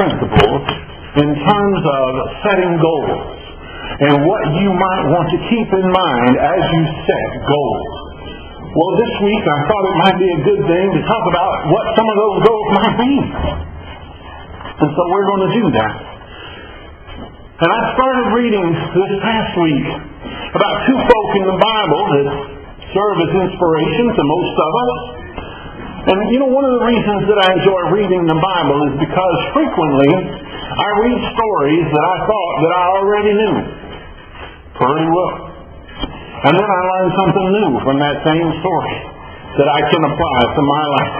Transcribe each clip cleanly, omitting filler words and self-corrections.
principles in terms of setting goals and what you might want to keep in mind as you set goals. Well, this week I thought it might be a good thing to talk about what some of those goals might be. And so we're going to do that. And I started reading this past week about two folk in the Bible that serve as inspiration to most of us. And one of the reasons that I enjoy reading the Bible is because frequently I read stories that I thought that I already knew pretty well. And then I learn something new from that same story that I can apply to my life.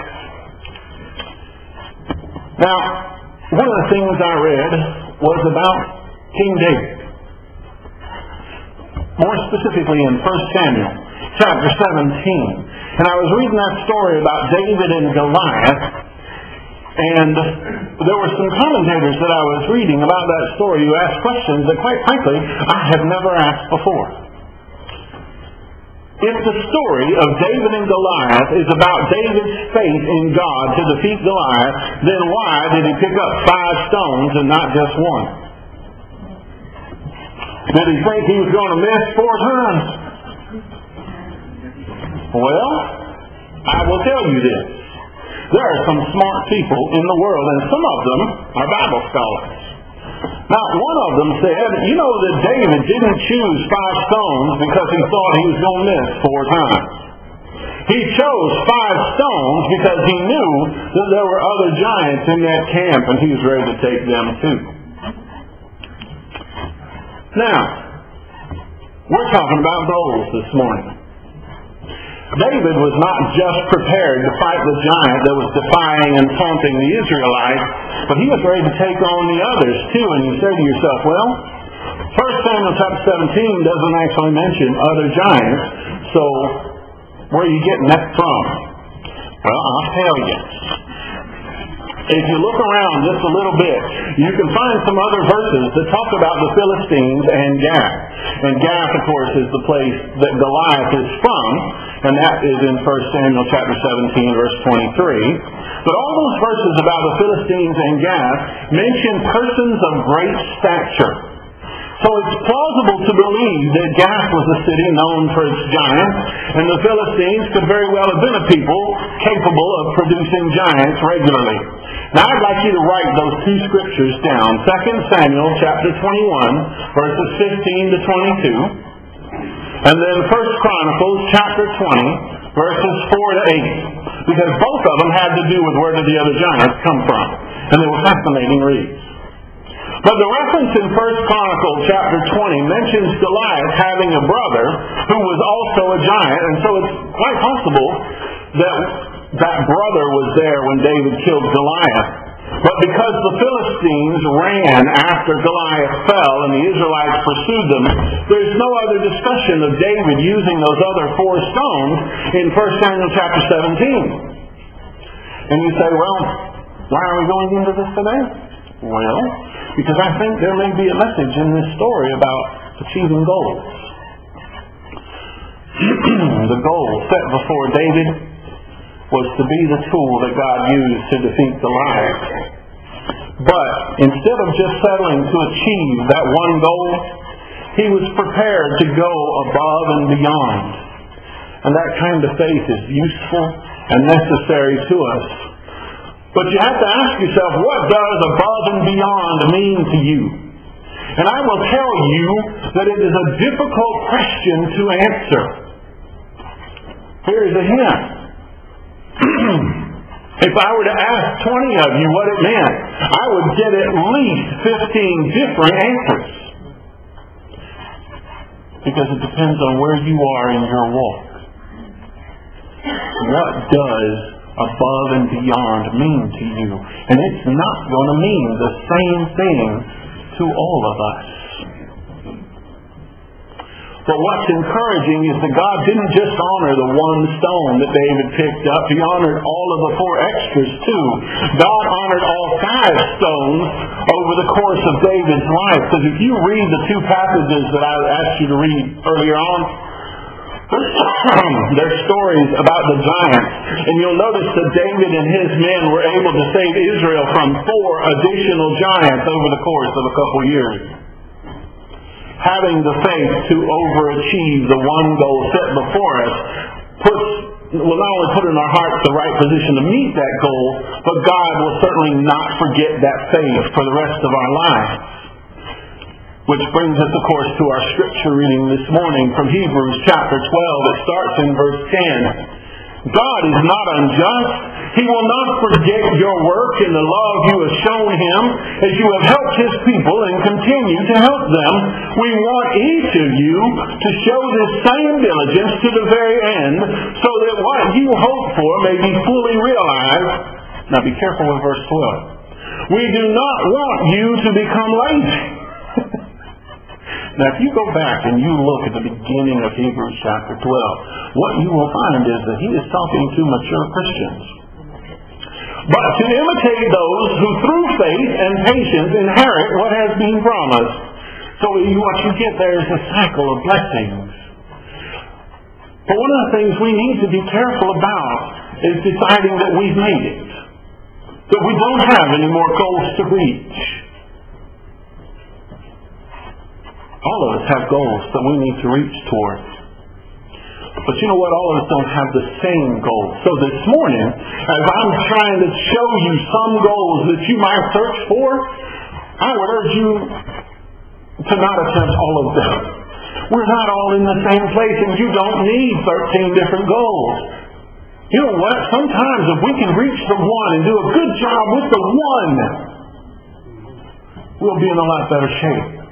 Now, one of the things I read was about King David. More specifically in 1 Samuel chapter 17. And I was reading that story about David and Goliath, and there were some commentators that I was reading about that story who asked questions that, quite frankly, I have never asked before. If the story of David and Goliath is about David's faith in God to defeat Goliath, then why did he pick up 5 stones and not just one? Did he think he was going to miss 4 times? Well, I will tell you this. There are some smart people in the world, and some of them are Bible scholars. Now, one of them said, that David didn't choose 5 stones because he thought he was going to miss 4 times. He chose 5 stones because he knew that there were other giants in that camp, and he was ready to take them too. Now, we're talking about goals this morning. David was not just prepared to fight the giant that was defying and taunting the Israelites, but he was ready to take on the others too. And you say to yourself, well, 1 Samuel chapter 17 doesn't actually mention other giants, so where are you getting that from? Well, I'll tell you. If you look around just a little bit, you can find some other verses that talk about the Philistines and Gath. And Gath, of course, is the place that Goliath is from, and that is in 1 Samuel chapter 17, verse 23. But all those verses about the Philistines and Gath mention persons of great stature. So it's plausible to believe that Gath was a city known for its giants, and the Philistines could very well have been a people capable of producing giants regularly. Now I'd like you to write those 2 scriptures down. 2 Samuel chapter 21, verses 15 to 22. And then 1 Chronicles chapter 20, verses 4 to 8. Because both of them had to do with where did the other giants come from. And they were fascinating reads. But the reference in 1 Chronicles chapter 20 mentions Goliath having a brother who was also a giant. And so it's quite possible that that brother was there when David killed Goliath. But because the Philistines ran after Goliath fell and the Israelites pursued them, there's no other discussion of David using those other 4 stones in 1 Samuel chapter 17. And you say, well, why are we going into this today? Well, because I think there may be a message in this story about achieving goals. The goal set before David was to be the tool that God used to defeat Goliath. But instead of just settling to achieve that one goal, he was prepared to go above and beyond. And that kind of faith is useful and necessary to us. But you have to ask yourself, what does above and beyond mean to you? And I will tell you that it is a difficult question to answer. Here is a hint. If I were to ask 20 of you what it meant, I would get at least 15 different answers. Because it depends on where you are in your walk. What does above and beyond mean to you? And it's not going to mean the same thing to all of us. But what's encouraging is that God didn't just honor the one stone that David picked up. He honored all of the 4 extras too. God honored all 5 stones over the course of David's life. Because if you read the 2 passages that I asked you to read earlier on, There's stories about the giants, and you'll notice that David and his men were able to save Israel from 4 additional giants over the course of a couple years. Having the faith to overachieve the one goal set before us will not only put in our hearts the right position to meet that goal, but God will certainly not forget that faith for the rest of our lives. Which brings us, of course, to our scripture reading this morning from Hebrews chapter 12. It starts in verse 10. God is not unjust. He will not forget your work and the love you have shown Him as you have helped His people and continue to help them. We want each of you to show this same diligence to the very end so that what you hope for may be fully realized. Now be careful with verse 12. We do not want you to become lazy. Now, if you go back and you look at the beginning of Hebrews chapter 12, what you will find is that he is talking to mature Christians. But to imitate those who through faith and patience inherit what has been promised. So what you get there is a cycle of blessings. But one of the things we need to be careful about is deciding that we've made it. That we don't have any more goals to reach. All of us have goals that we need to reach towards. But you know what? All of us don't have the same goals. So this morning, as I'm trying to show you some goals that you might search for, I would urge you to not attempt all of them. We're not all in the same place, and you don't need 13 different goals. You know what? Sometimes if we can reach the one and do a good job with the one, we'll be in a lot better shape.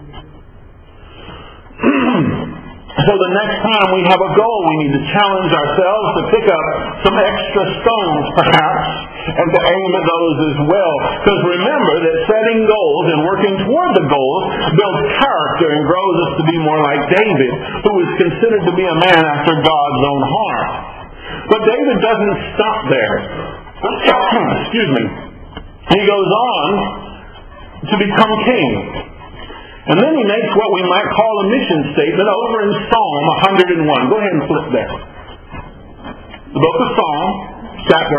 So the next time we have a goal, we need to challenge ourselves to pick up some extra stones, perhaps, and to aim at those as well. Because remember that setting goals and working toward the goals builds character and grows us to be more like David, who is considered to be a man after God's own heart. But David doesn't stop there. Excuse me. He goes on to become king. And then he makes what we might call a mission statement over in Psalm 101. Go ahead and flip there. The book of Psalm, chapter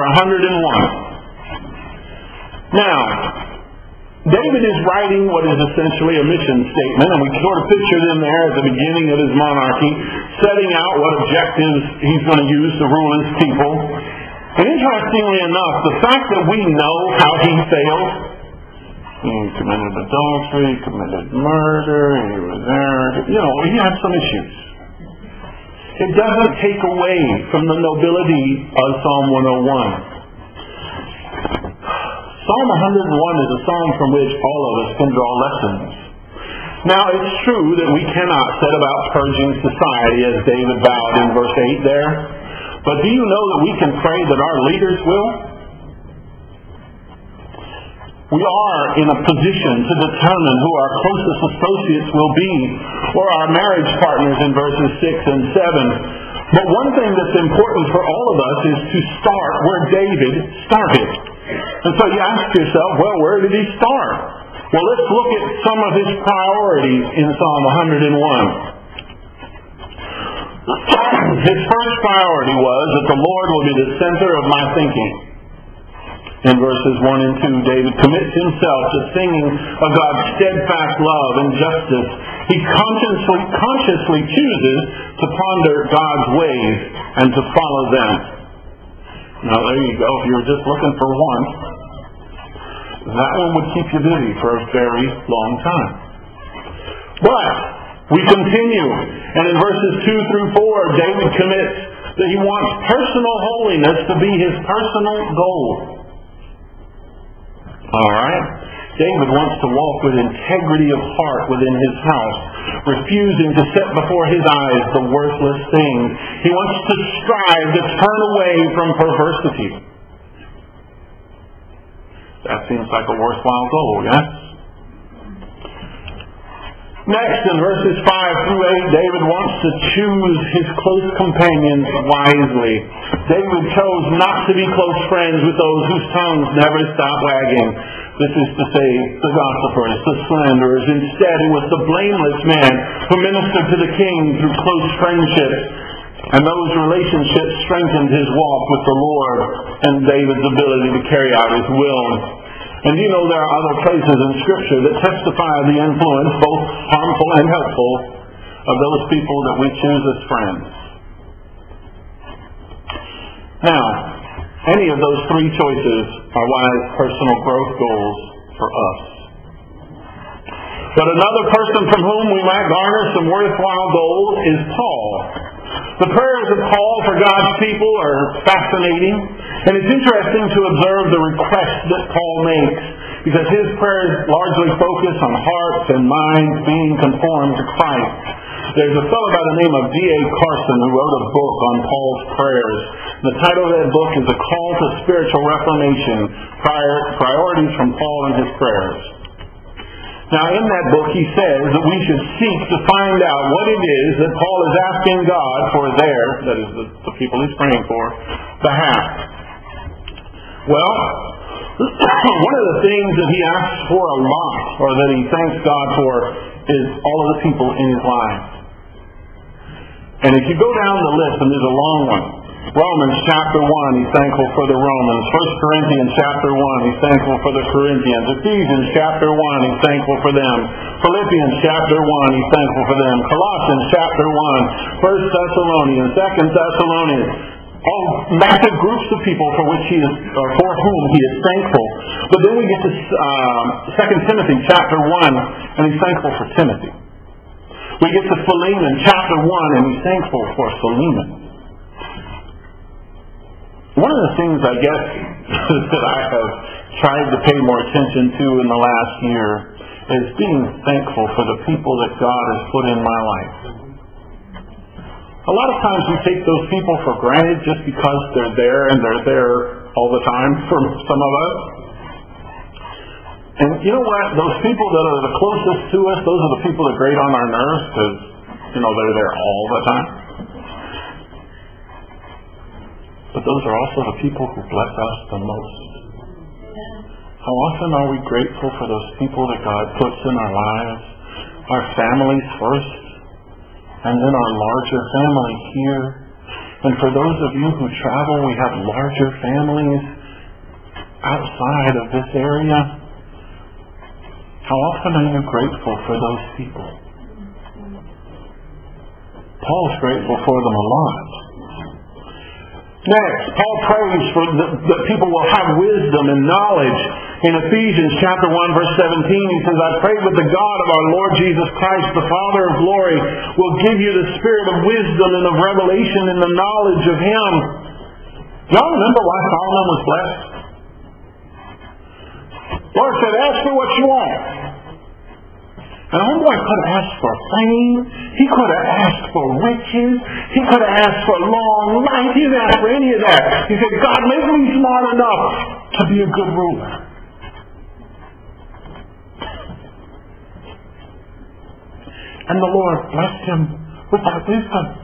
101. Now, David is writing what is essentially a mission statement, and we sort of picture them there at the beginning of his monarchy, setting out what objectives he's going to use to rule his people. And interestingly enough, the fact that we know how he failed, he committed adultery, committed murder, he was there. He had some issues. It doesn't take away from the nobility of Psalm 101. Psalm 101 is a psalm from which all of us can draw lessons. Now, it's true that we cannot set about purging society as David vowed in verse 8 there. But do you know that we can pray that our leaders will? We are in a position to determine who our closest associates will be, or our marriage partners in verses 6 and 7. But one thing that's important for all of us is to start where David started. And so you ask yourself, well, where did he start? Well, let's look at some of his priorities in Psalm 101. His first priority was that the Lord will be the center of my thinking. In verses 1 and 2, David commits himself to singing of God's steadfast love and justice. He consciously chooses to ponder God's ways and to follow them. Now there you go. If you were just looking for one, that one would keep you busy for a very long time. But we continue. And in verses 2 through 4, David commits that he wants personal holiness to be his personal goal. All right? David wants to walk with integrity of heart within his house, refusing to set before his eyes the worthless things. He wants to strive to turn away from perversity. That seems like a worthwhile goal, yes? Next, in verses 5 through 8, David wants to choose his close companions wisely. David chose not to be close friends with those whose tongues never stop wagging. This is to say, the gossipers, the slanderers. Instead, it was the blameless man who ministered to the king through close friendship. And those relationships strengthened his walk with the Lord and David's ability to carry out his will. And you know there are other places in Scripture that testify of the influence, both harmful and helpful, of those people that we choose as friends. Now, any of those three choices are wise personal growth goals for us. But another person from whom we might garner some worthwhile goals is Paul. The prayers of Paul for God's people are fascinating, and it's interesting to observe the request that Paul makes, because his prayers largely focus on hearts and minds being conformed to Christ. There's a fellow by the name of D.A. Carson who wrote a book on Paul's prayers. The title of that book is A Call to Spiritual Reformation, Priorities from Paul and His Prayers. Now, in that book, he says that we should seek to find out what it is that Paul is asking God for their, that is the people he's praying for, behalf. Well, one of the things that he asks for a lot, or that he thanks God for, is all of the people in his life. And if you go down the list, and there's a long one, Romans chapter 1, he's thankful for the Romans. 1 Corinthians chapter 1, he's thankful for the Corinthians. Ephesians chapter 1, he's thankful for them. Philippians chapter 1, he's thankful for them. Colossians chapter 1, 1 Thessalonians, 2 Thessalonians. All massive groups of people for whom he is thankful. But then we get to 2 Timothy chapter 1, and he's thankful for Timothy. We get to Philemon chapter 1, and he's thankful for Philemon. One of the things, I guess, that I have tried to pay more attention to in the last year is being thankful for the people that God has put in my life. A lot of times we take those people for granted just because they're there, and they're there all the time for some of us. And you know what? Those people that are the closest to us, those are the people that grate on our nerves because, they're there all the time. But those are also the people who bless us the most. How often are we grateful for those people that God puts in our lives? Our families first, and then our larger family here. And for those of you who travel, we have larger families outside of this area. How often are you grateful for those people? Paul's grateful for them a lot. Next, Paul prays for that people will have wisdom and knowledge. In Ephesians chapter 1, verse 17, he says, I pray that the God of our Lord Jesus Christ, the Father of glory, will give you the spirit of wisdom and of revelation in the knowledge of Him. Y'all remember why Solomon was blessed? Lord said, ask for what you want. And homeboy could have asked for fame. He could have asked for riches. He could have asked for long life. He didn't ask for any of that. He said, God, make me smart enough to be a good ruler. And the Lord blessed him with that wisdom.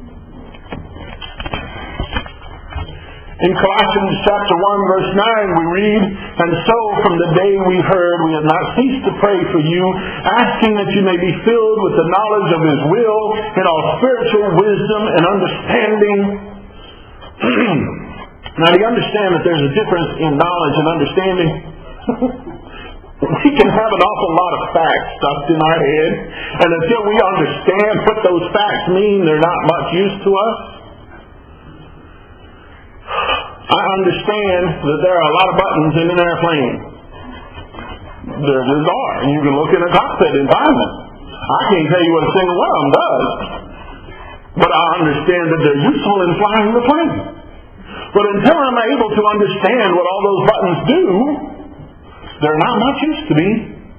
In Colossians chapter 1, verse 9, we read, And so from the day we heard, we have not ceased to pray for you, asking that you may be filled with the knowledge of His will in all spiritual wisdom and understanding. Now, do you understand that there's a difference in knowledge and understanding? We can have an awful lot of facts stuffed in our head, and until we understand what those facts mean, they're not much use to us. I understand that there are a lot of buttons in an airplane. There just are. And you can look in a cockpit and find them. I can't tell you what a single one of them does. But I understand that they're useful in flying the plane. But until I'm able to understand what all those buttons do, they're not much use to me.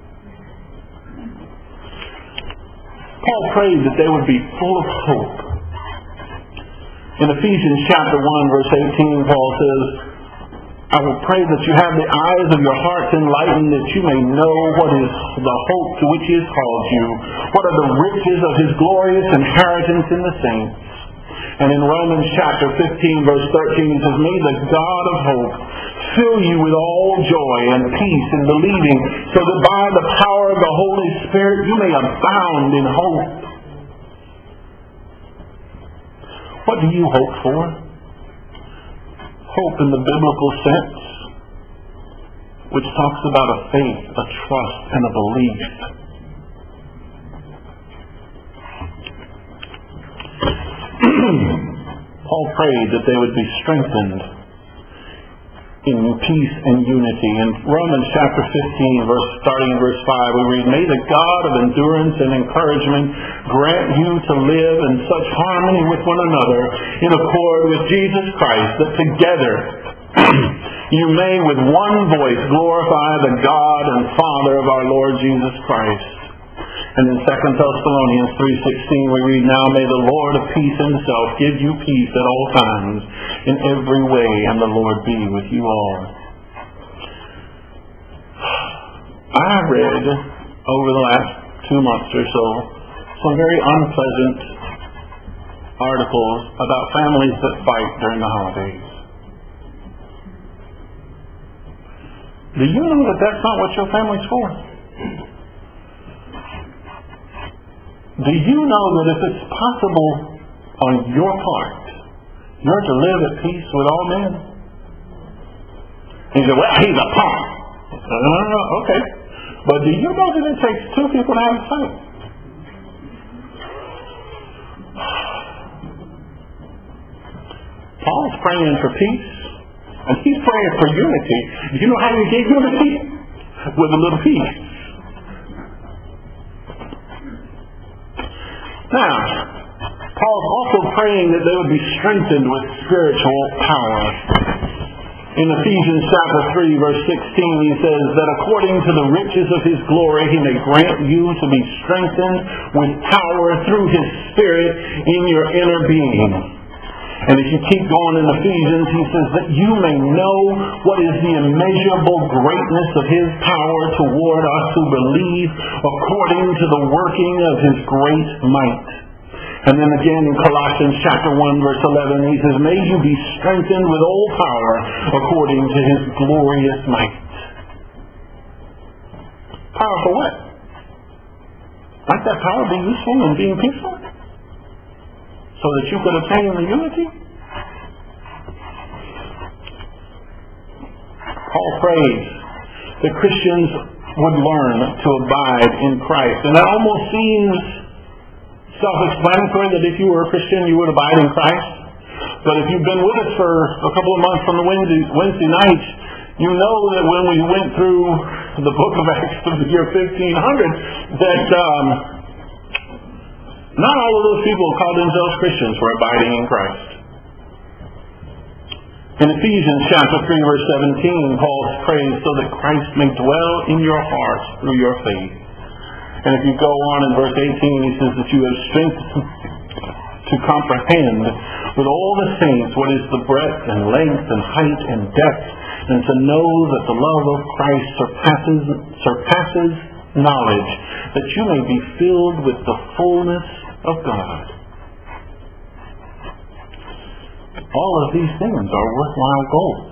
Paul prayed that they would be full of hope. In Ephesians chapter 1, verse 18, Paul says, I will pray that you have the eyes of your hearts enlightened, that you may know what is the hope to which He has called you, what are the riches of His glorious inheritance in the saints. And in Romans chapter 15, verse 13, it says, May the God of hope fill you with all joy and peace in believing, so that by the power of the Holy Spirit you may abound in hope. What do you hope for? Hope in the biblical sense, which talks about a faith, a trust, and a belief. Paul prayed that they would be strengthened in peace and unity. In Romans chapter 15, starting in verse 5, we read, "May the God of endurance and encouragement grant you to live in such harmony with one another in accord with Jesus Christ, that together you may with one voice glorify the God and Father of our Lord Jesus Christ." And in 2 Thessalonians 3:16 we read, "Now may the Lord of peace himself give you peace at all times, in every way, and the Lord be with you all." I have read over the last 2 months or so some very unpleasant articles about families that fight during the holidays. Do you know that that's not what your family's for? Do you know that if it's possible on your part, you're to live at peace with all men? He said, "Well, he's a punk." Okay. But do you know that it takes 2 people to have a fight? Paul's praying for peace, and he's praying for unity. Do you know how you get unity? With a little peace. Now, Paul's also praying that they would be strengthened with spiritual power. In Ephesians chapter 3, verse 16, he says that according to the riches of his glory, he may grant you to be strengthened with power through his Spirit in your inner being. And if you keep going in Ephesians, he says that you may know what is the immeasurable greatness of his power toward us who believe, according to the working of his great might. And then again in Colossians chapter 1, verse 11, he says, "May you be strengthened with all power according to his glorious might." Power for what? Might that power be useful in being peaceful? So that you could attain the unity? Paul prays that Christians would learn to abide in Christ. And that almost seems self-explanatory that if you were a Christian, you would abide in Christ. But if you've been with us for a couple of months on the Wednesday nights, you know that when we went through the book of Acts of the year 1500, that not all of those people who called themselves Christians were abiding in Christ. In Ephesians chapter 3, verse 17, Paul prays so that Christ may dwell in your hearts through your faith. And if you go on in verse 18, he says that you have strength to comprehend with all the saints what is the breadth and length and height and depth, and to know that the love of Christ surpasses knowledge, that you may be filled with the fullness of God. All of these things are worthwhile goals.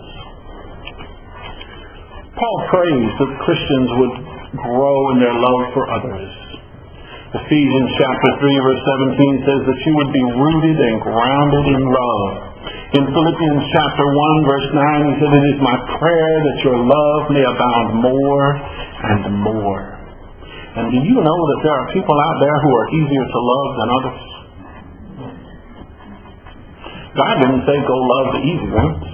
Paul prays that Christians would grow in their love for others. Ephesians chapter 3, verse 17 says that you would be rooted and grounded in love. In Philippians chapter 1, verse 9, he said, "It is my prayer that your love may abound more and more." And do you know that there are people out there who are easier to love than others? God didn't say go love the easy ones.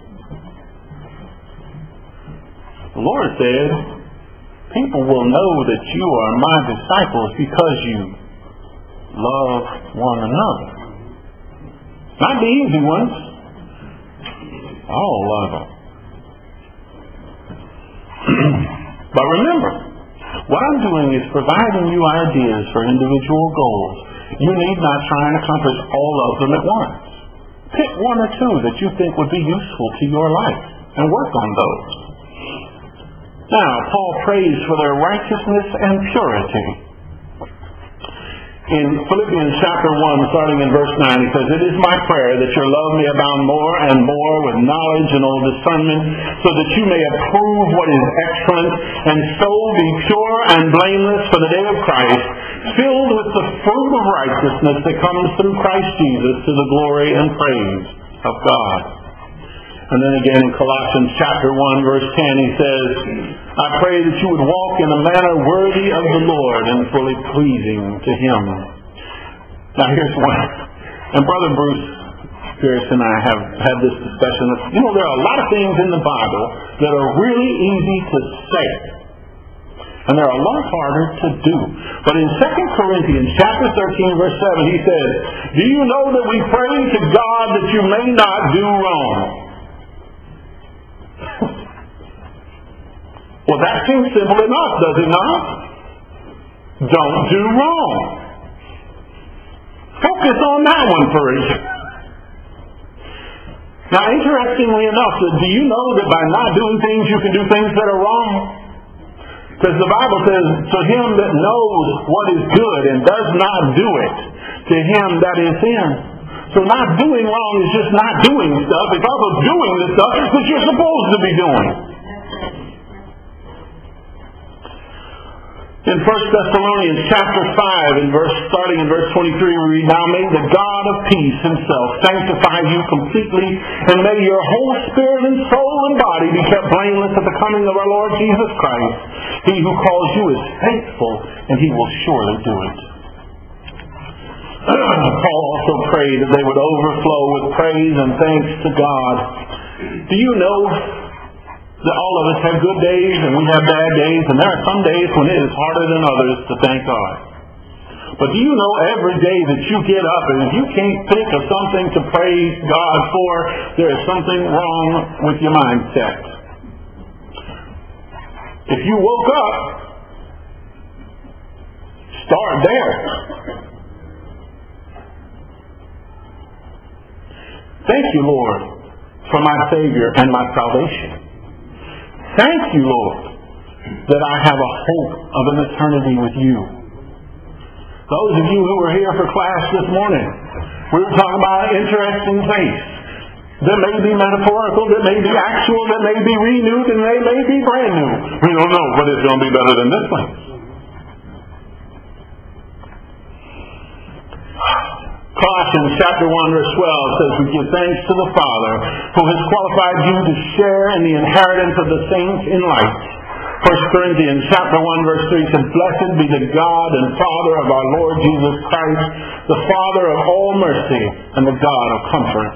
The Lord said, people will know that you are my disciples because you love one another. Not the easy ones. All love them. But remember, what I'm doing is providing you ideas for individual goals. You need not try and accomplish all of them at once. Pick 1 or 2 that you think would be useful to your life and work on those. Now, Paul prays for their righteousness and purity. In Philippians chapter 1, starting in verse 9, he says, "It is my prayer that your love may abound more and more with knowledge and all discernment, so that you may approve what is excellent, and so be pure and blameless for the day of Christ, filled with the fruit of righteousness that comes through Christ Jesus to the glory and praise of God." And then again in Colossians chapter 1, verse 10, he says, "I pray that you would walk in a manner worthy of the Lord and fully pleasing to Him." Now here's one. And Brother Bruce Pierce and I have had this discussion. There are a lot of things in the Bible that are really easy to say. And they're a lot harder to do. But in 2 Corinthians chapter 13, verse 7, he says, "Do you know that we pray to God that you may not do wrong?" Well, that seems simple enough, does it not? Don't do wrong. Focus on that one first. Now, interestingly enough, do you know that by not doing things, you can do things that are wrong? Because the Bible says, "To him that knows what is good and does not do it, to him that is sin." So not doing wrong is just not doing stuff. It's also doing the stuff that you're supposed to be doing. In 1 Thessalonians chapter 5, starting in verse 23, we read, "Now may the God of peace himself sanctify you completely, and may your whole spirit and soul and body be kept blameless at the coming of our Lord Jesus Christ. He who calls you is faithful, and he will surely do it." Paul also prayed that they would overflow with praise and thanks to God. Do you know that all of us have good days and we have bad days, and there are some days when it is harder than others to thank God? But do you know every day that you get up and if you can't think of something to praise God for, there is something wrong with your mindset? If you woke up, start there. Thank you, Lord, for my Savior and my salvation. Thank you, Lord, that I have a hope of an eternity with you. Those of you who were here for class this morning, we were talking about an interesting place that may be metaphorical, that may be actual, that may be renewed, and they may be brand new. We don't know, but it's going to be better than this place. Colossians chapter 1 verse 12 says, "We give thanks to the Father who has qualified you to share in the inheritance of the saints in light." 1 Corinthians chapter 1 verse 3 says, "Blessed be the God and Father of our Lord Jesus Christ, the Father of all mercy and the God of comfort."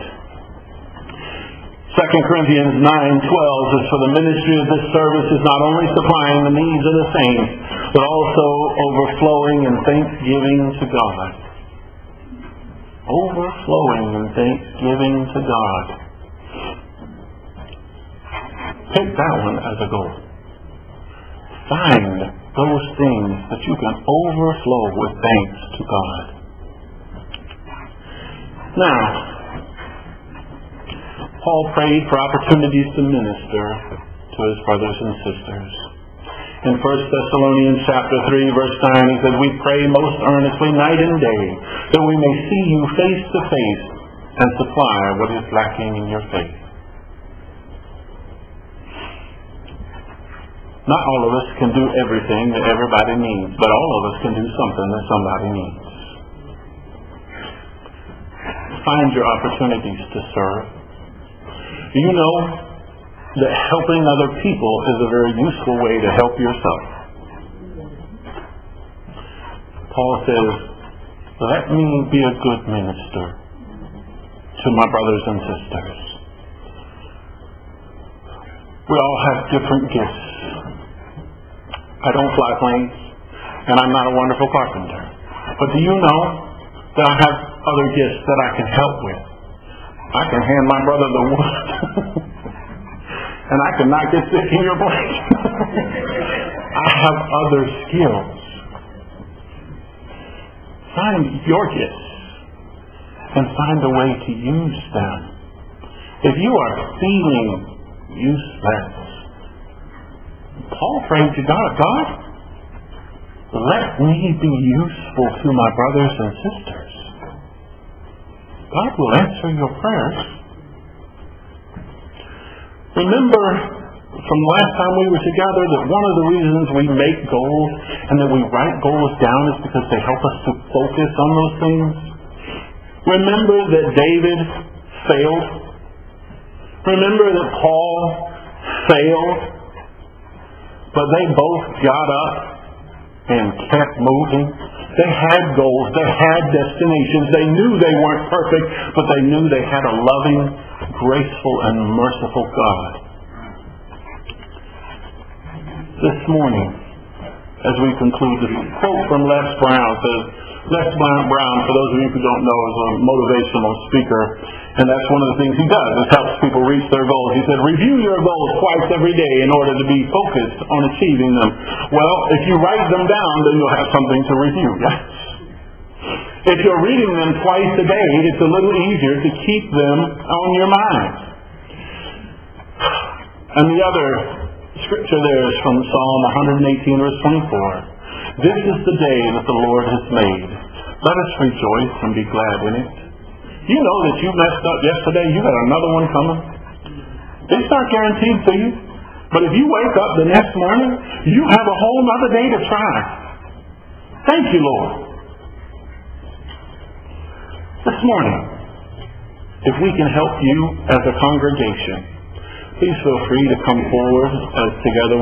2 Corinthians 9:12 says, "For the ministry of this service is not only supplying the needs of the saints, but also overflowing in thanksgiving to God." Overflowing in thanksgiving to God. Take that one as a goal. Find those things that you can overflow with thanks to God. Now, Paul prayed for opportunities to minister to his brothers and sisters. In 1 Thessalonians chapter 3, verse 9, he says, "We pray most earnestly night and day, that we may see you face to face and supply what is lacking in your faith." Not all of us can do everything that everybody needs, but all of us can do something that somebody needs. Find your opportunities to serve. Do you know that helping other people is a very useful way to help yourself? Paul says, "Let me be a good minister to my brothers and sisters." We all have different gifts. I don't fly planes, and I'm not a wonderful carpenter. But do you know that I have other gifts that I can help with? I can hand my brother the wood. And I can knock it sick in your blanket. I have other skills. Find your gifts and find a way to use them. If you are feeling useless, Paul prayed to God, "God, let me be useful to my brothers and sisters. God will answer your prayers. Remember from the last time we were together that one of the reasons we make goals and that we write goals down is because they help us to focus on those things. Remember that David failed. Remember that Paul failed. But they both got up and kept moving. They had goals. They had destinations. They knew they weren't perfect, but they knew they had a loving, graceful, and merciful God. This morning, as we conclude, this quote from Les Brown says, Les Brown, for those of you who don't know, is a motivational speaker, and that's one of the things he does. It helps people reach their goals. He said, review your goals twice every day in order to be focused on achieving them. Well, if you write them down, then you'll have something to review. Yes? If you're reading them twice a day, it's a little easier to keep them on your mind. And the other scripture there is from Psalm 118, verse 24. This is the day that the Lord has made. Let us rejoice and be glad in it. You know that you messed up yesterday. You got another one coming. It's not guaranteed for you. But if you wake up the next morning, you have a whole other day to try. Thank you, Lord. This morning, if we can help you as a congregation, please feel free to come forward together